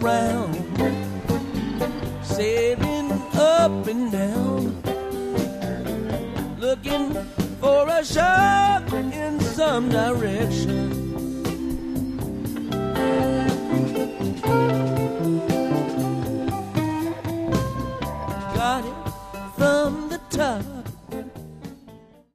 around, sailing up and down, looking for a shot in some direction.